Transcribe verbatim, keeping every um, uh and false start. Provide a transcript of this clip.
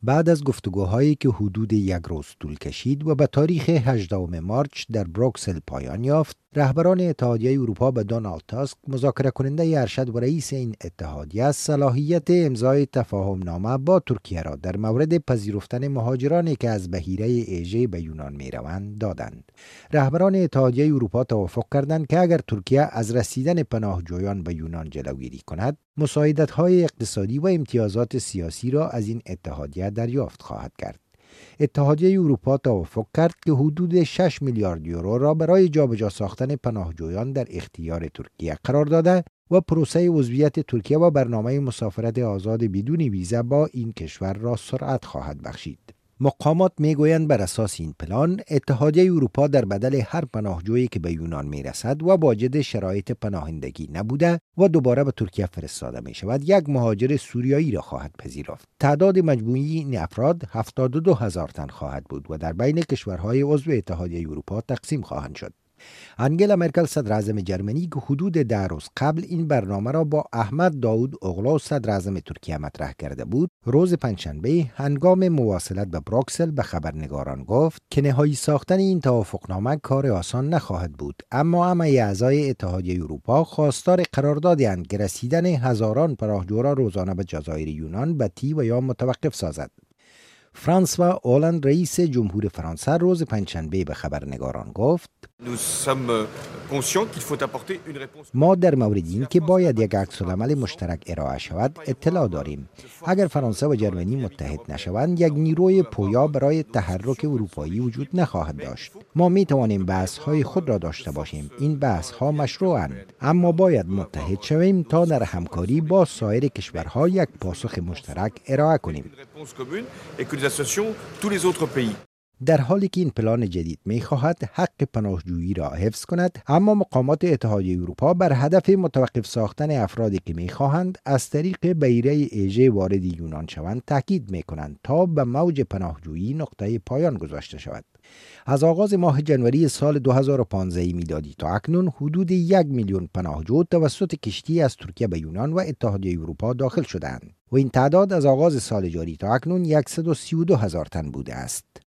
بعد از گفتگوهایی که حدود یک روز طول کشید و به تاریخ هجدهم مارچ در بروکسل پایان یافت، رهبران اتحادیه اروپا به دونالد تاسک، مذاکره کننده ارشد و رئیس این اتحادیه، صلاحیت امضای تفاهم نامه با ترکیه را در مورد پذیرفتن مهاجرانی که از بحیره ایژه به یونان می روند دادند. رهبران اتحادیه اروپا توافق کردند که اگر ترکیه از رسیدن پناهجویان به یونان جلوگیری کند، مساعدت‌های اقتصادی و امتیازات سیاسی را از این اتحادیه دریافت خواهد کرد. اتحادیه اروپا توافق کرد که حدود شش میلیارد یورو را برای جابجا ساختن پناهجویان در اختیار ترکیه قرار داده و پروسه عضویت ترکیه و برنامه مسافرت آزاد بدون ویزا با این کشور را سرعت خواهد بخشید. مقامات میگویند بر اساس این پلان، اتحادیه اروپا در بدل هر پناهجویی که به یونان میرسد و واجد شرایط پناهندگی نبوده و دوباره به ترکیه فرستاده می شود، یک مهاجر سوریایی را خواهد پذیرفت. تعداد مجموعی این افراد هفتاد و دو هزار تن خواهد بود و در بین کشورهای عضو اتحادیه اروپا تقسیم خواهند شد. انگلا مرکل صدر اعظم جرمنی که حدود ده روز قبل این برنامه را با احمد داود اوغلو صدر اعظم ترکیه مطرح کرده بود، روز پنجشنبه هنگام مواصلت به بروکسل به خبرنگاران گفت که نهایی ساختن این توافقنامه کار آسان نخواهد بود، اما همه اعضای اتحادیه اروپا خواستار قراردادی که رسیدن هزاران پناهجو را روزانه به جزایر یونان به تی و یا متوقف سازد. فرانسوا هولند رئیس جمهور فرانسه روز پنجشنبه به خبرنگاران گفت ما در مورد این که باید یک عکس‌العمل مشترک ارائه شود اطلاع داریم. اگر فرانسه و جرمنی متحد نشوند، یک نیروی پویا برای تحرک اروپایی وجود نخواهد داشت. ما می توانیم بحث‌های خود را داشته باشیم، این بحث‌ها مشروعند، اما باید متحد شویم تا در همکاری با سایر کشورها یک پاسخ مشترک ارائه کنیم. در حالی که این پلان جدید می خواهد حق پناهجویی را حفظ کند، اما مقامات اتحادیه اروپا بر هدف متوقف ساختن افرادی که می خواهند از طریق بحیره ایژه وارد یونان شوند تاکید می کنند تا به موج پناهجویی نقطه پایان گذاشته شود. از آغاز ماه جنوری سال دو هزار و پانزده میلادی تا اکنون حدود یک میلیون پناهجو توسط کشتی از ترکیه به یونان و اتحادیه اروپا داخل شدند و این تعداد از آغاز سال جاری تا اکنون صد و سی و دو هزار تن بوده است.